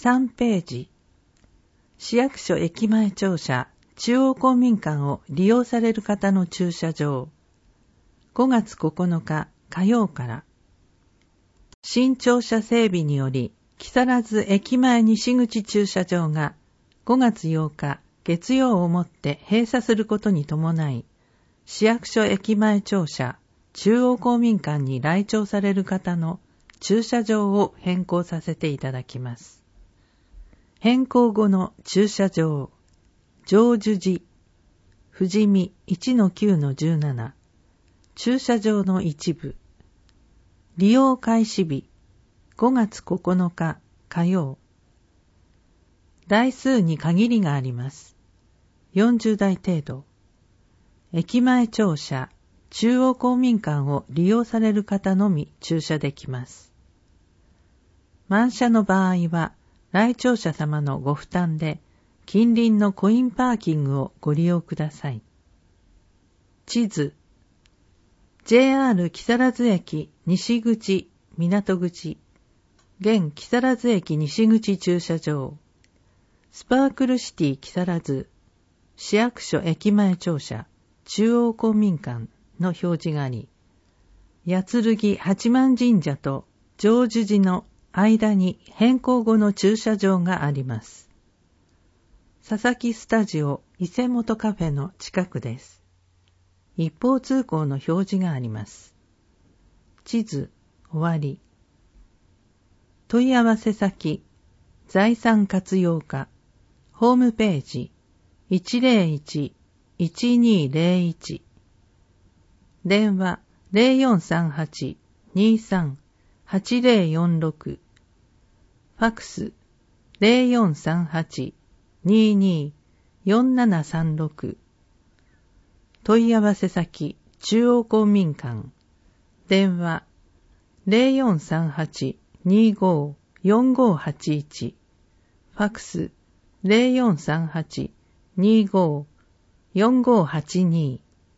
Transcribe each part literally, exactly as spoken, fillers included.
さんページ、市役所駅前庁舎中央公民館を利用される方の駐車場、ごがつここのか火曜から。新庁舎整備により、木更津駅前西口駐車場がごがつようか月曜をもって閉鎖することに伴い、市役所駅前庁舎中央公民館に来庁される方の駐車場を変更させていただきます。変更後の駐車場、成就寺、富士見 いちのきゅうのじゅうなな、駐車場の一部、利用開始日、ごがつここのか火曜。台数に限りがあります。よんじゅうだい程度。駅前庁舎、中央公民館を利用される方のみ駐車できます。満車の場合は、来庁者様のご負担で、近隣のコインパーキングをご利用ください。地図。ジェイアール 木更津駅西口、港口、現木更津駅西口駐車場、スパークルシティ木更津、市役所駅前庁舎、中央公民館の表示があり、八剣八幡神社と成就寺の間に変更後の駐車場があります。佐々木スタジオ伊勢本カフェの近くです。一方通行の表示があります。地図終わり。問い合わせ先財産活用課ホームページ いちゼロいち いちにゼロいち 電話 ゼロよんさんはち にさん はちゼロよんろく ファクス ゼロよんさんはち にに よんななさんろく 問い合わせ先中央公民館電話 ゼロよんさんはち にご よんごはちいち ファクス ゼロよんさんはち にご よんごはちに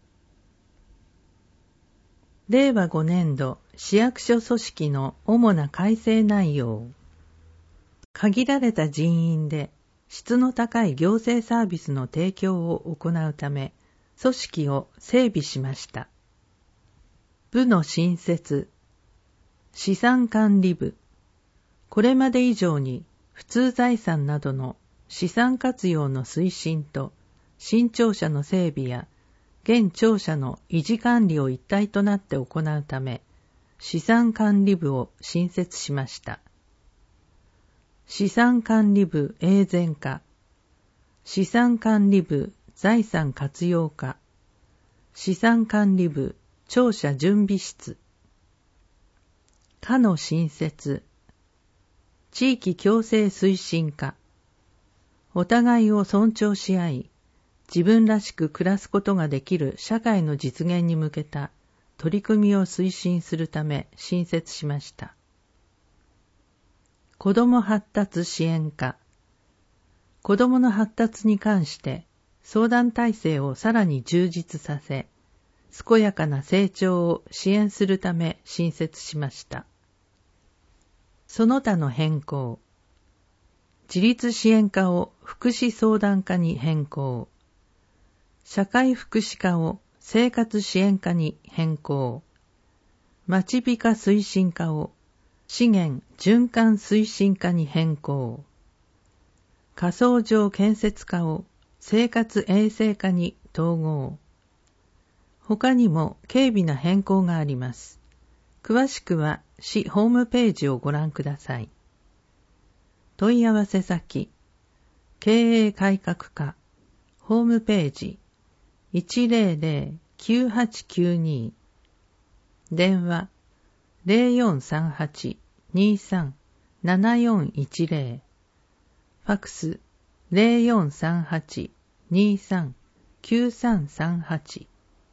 れいわごねんど市役所組織の主な改正内容。限られた人員で質の高い行政サービスの提供を行うため、組織を整備しました。部の新設、資産管理部、これまで以上に普通財産などの資産活用の推進と新庁舎の整備や現庁舎の維持管理を一体となって行うため、資産管理部を新設しました。資産管理部永全化、資産管理部財産活用課、資産管理部庁舎準備室、課の新設、地域共生推進課、お互いを尊重し合い、自分らしく暮らすことができる社会の実現に向けた取り組みを推進するため新設しました。子ども発達支援課、子どもの発達に関して相談体制をさらに充実させ、健やかな成長を支援するため新設しました。その他の変更、自立支援課を福祉相談課に変更、社会福祉課を生活支援課に変更、町美化推進課を資源循環推進課に変更、火葬場建設課を生活衛生課に統合。他にも軽微な変更があります。詳しくは市ホームページをご覧ください。問い合わせ先、経営改革課、ホームページ、いちゼロゼロ きゅうはちきゅうに、電話、ゼロよんさんはち にさん ななよんいちゼロ、ファクス、ゼロよんさんはち にさん きゅうさんさんはち。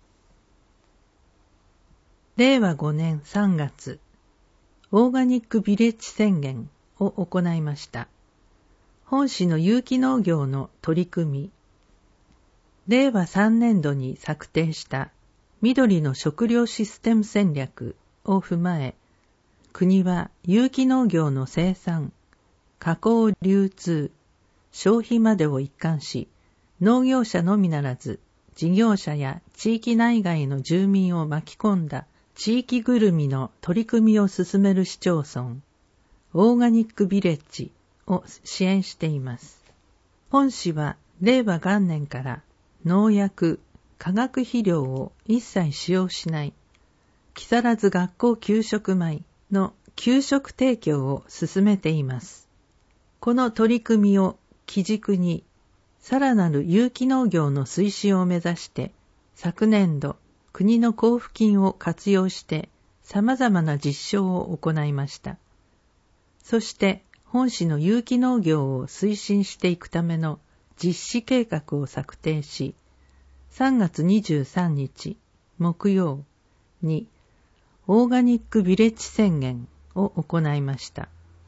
れいわごねんさんがつ、オーガニックビレッジ宣言を行いました。本市の有機農業の取り組み、れいわさんねんどに策定した緑の食料システム戦略を踏まえ、国は有機農業の生産、 加工流通、消費までを一貫し、農業者のみならず、事業者や地域内外の住民を巻き込んだ地域ぐるみの取り組みを進める市町村、オーガニックビレッジを支援しています。本市は令和元年から農薬、化学肥料を一切使用しない木更津学校給食米の給食提供を進めています。この取り組みを基軸に、さらなる有機農業の推進を目指して、昨年度、国の交付金を活用して様々な実証を行いました。そして、本市の有機農業を推進していくための実施計画を策定し、さんがつにじゅうさんにち木曜にオーガニックビレッジ宣言を行いました。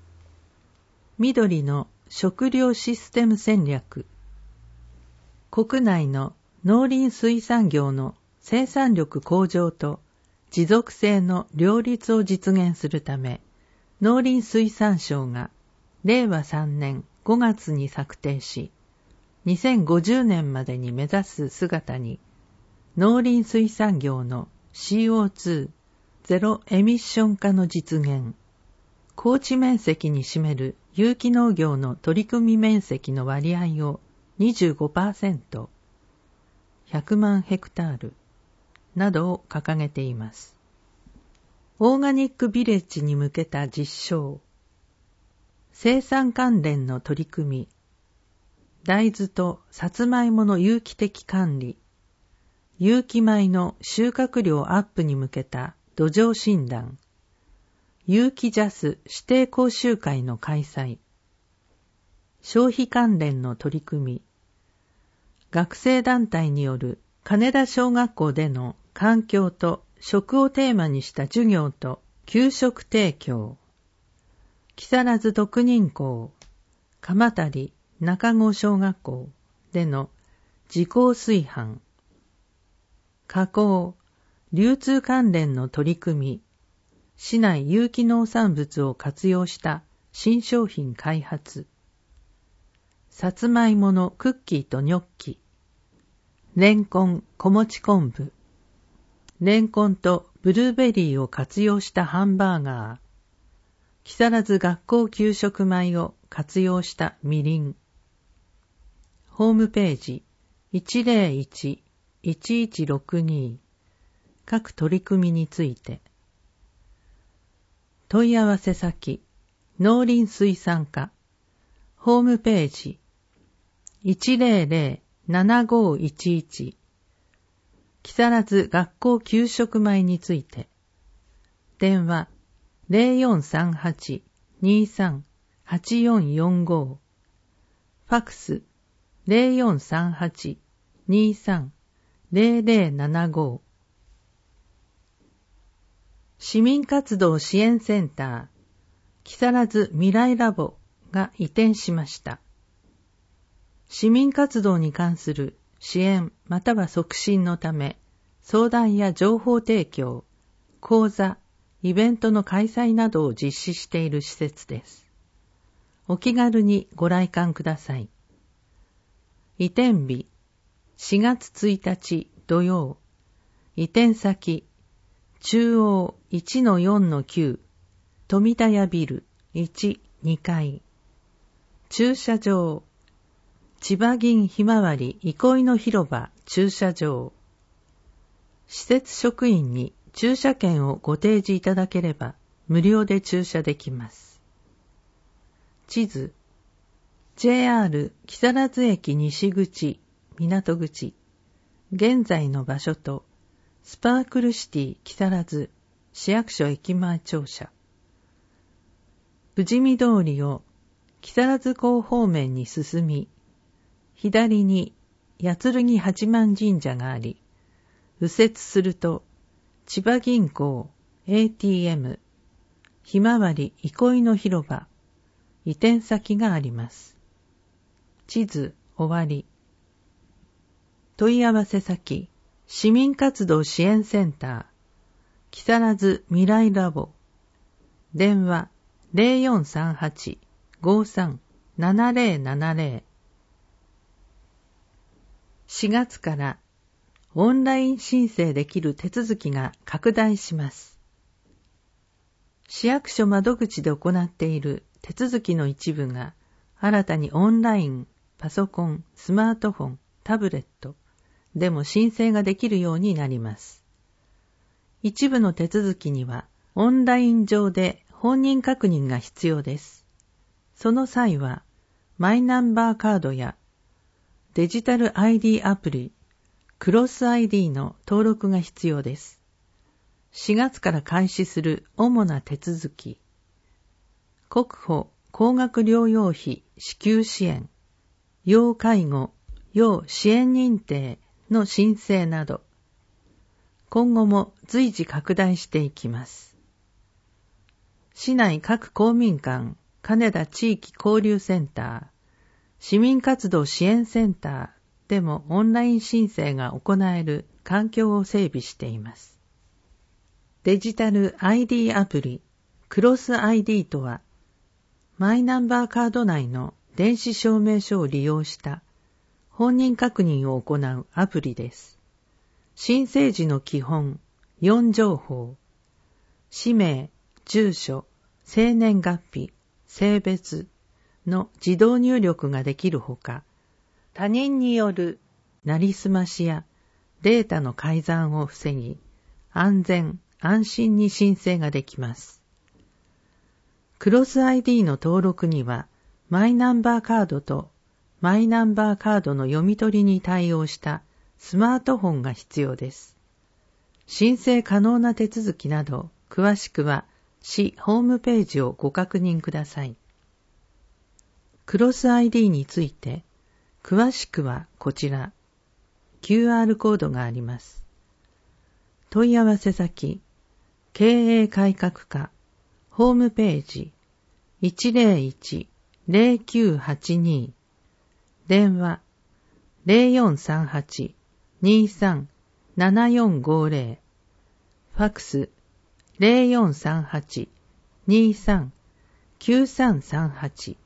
緑の食料システム戦略。国内の農林水産業の生産力向上と持続性の両立を実現するため、農林水産省がれいわさんねんごがつに策定し、にせんごじゅうねんまでに目指す姿に、農林水産業の シーオーツー ゼロエミッション化の実現、耕地面積に占める有機農業の取り組み面積の割合を にじゅうごパーセント、ひゃくまんヘクタールなどを掲げています。オーガニックビレッジに向けた実証、生産関連の取り組み、大豆とさつまいもの有機的管理、有機米の収穫量アップに向けた土壌診断、有機ジャス指定講習会の開催、消費関連の取り組み、学生団体による金田小学校での環境と食をテーマにした授業と給食提供、木更津特任校、鎌足中郷小学校での自校炊飯、加工、流通関連の取り組み、市内有機農産物を活用した新商品開発、さつまいものクッキーとニョッキ、レンコン小餅昆布、レンコンとブルーベリーを活用したハンバーガー、木更津学校給食米を活用したみりん。ホームページ いちぜろいち いちいちろくに 各取り組みについて。問い合わせ先農林水産課ホームページ いちぜろぜろ ななごいちいち 木更津学校給食米について。電話ゼロよんさんはち にさん はちよんよんご、ファクスゼロよんさんはち にさん ゼロゼロななご。市民活動支援センター木更津未来ラボが移転しました。市民活動に関する支援または促進のため、相談や情報提供、講座、イベントの開催などを実施している施設です。お気軽にご来館ください。移転日しがつついたち土曜、移転先中央 いちのよんのきゅう 富田屋ビルいち、にかい、駐車場千葉銀ひまわり憩いの広場駐車場。施設職員に駐車券をご提示いただければ無料で駐車できます。地図 ジェイアール 木更津駅西口港口現在の場所とスパークルシティ木更津市役所駅前庁舎、富士見通りを木更津港方面に進み、左に八剣八幡神社があり、右折すると千葉銀行 エーティーエム ひまわり憩いの広場移転先があります。地図終わり。問い合わせ先市民活動支援センター木更津未来ラボ電話ゼロよんさんはちごーさん ななぜろななぜろ。しがつからオンライン申請できる手続きが拡大します。市役所窓口で行っている手続きの一部が新たにオンライン、パソコン、スマートフォン、タブレットでも申請ができるようになります。一部の手続きにはオンライン上で本人確認が必要です。その際はマイナンバーカードやデジタル アイディー アプリ、クロス アイディー の登録が必要です。しがつから開始する主な手続き、国保高額療養費支給支援、要介護、要支援認定の申請など、今後も随時拡大していきます。市内各公民館、金田地域交流センター、市民活動支援センターでもオンライン申請が行える環境を整備しています。デジタル アイディー アプリ、クロス アイディー とは、マイナンバーカード内の電子証明書を利用した本人確認を行うアプリです。申請時の基本よん情報、氏名、住所、生年月日、性別の自動入力ができるほか、他人によるなりすましやデータの改ざんを防ぎ、安全・安心に申請ができます。クロス アイディー の登録には、マイナンバーカードとマイナンバーカードの読み取りに対応したスマートフォンが必要です。申請可能な手続きなど、詳しくは市ホームページをご確認ください。クロス アイディー について、詳しくはこちら、キューアール コードがあります。問い合わせ先、経営改革課、ホームページ、いちゼロいち ゼロきゅうはちに、電話、ゼロよんさんはち にさん ななよんごゼロ、ファクス、ゼロよんさんはち にさん きゅうさんさんはち